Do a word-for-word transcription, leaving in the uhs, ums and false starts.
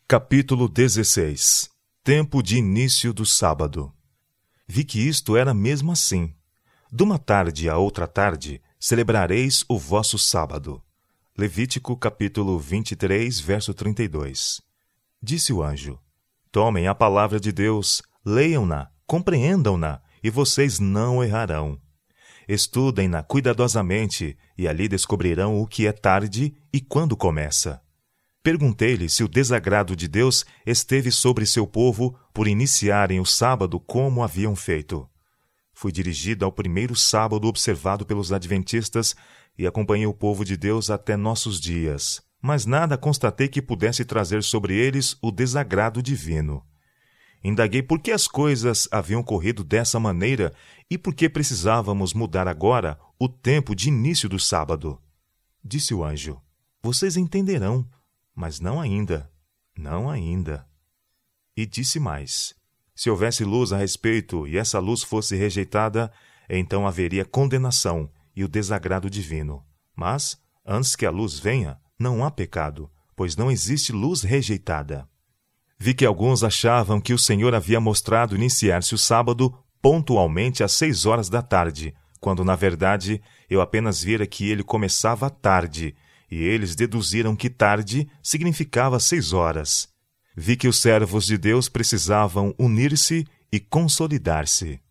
Capítulo dezesseis. Tempo de início do sábado. Vi que isto era mesmo assim. De uma tarde a outra tarde, celebrareis o vosso sábado. Levítico capítulo vinte e três, verso trinta e dois. Disse o anjo: tomem a palavra de Deus, leiam-na, compreendam-na, e vocês não errarão. Estudem-na cuidadosamente, e ali descobrirão o que é tarde e quando começa. Perguntei-lhe se o desagrado de Deus esteve sobre seu povo por iniciarem o sábado como haviam feito. Fui dirigido ao primeiro sábado observado pelos adventistas e acompanhei o povo de Deus até nossos dias, mas nada constatei que pudesse trazer sobre eles o desagrado divino. Indaguei por que as coisas haviam corrido dessa maneira e por que precisávamos mudar agora o tempo de início do sábado. Disse o anjo: vocês entenderão, mas não ainda, não ainda. E disse mais: se houvesse luz a respeito e essa luz fosse rejeitada, então haveria condenação e o desagrado divino. Mas, antes que a luz venha, não há pecado, pois não existe luz rejeitada. Vi que alguns achavam que o Senhor havia mostrado iniciar-se o sábado pontualmente às seis horas da tarde, quando, na verdade, eu apenas vira que ele começava tarde, e eles deduziram que tarde significava seis horas. Vi que os servos de Deus precisavam unir-se e consolidar-se.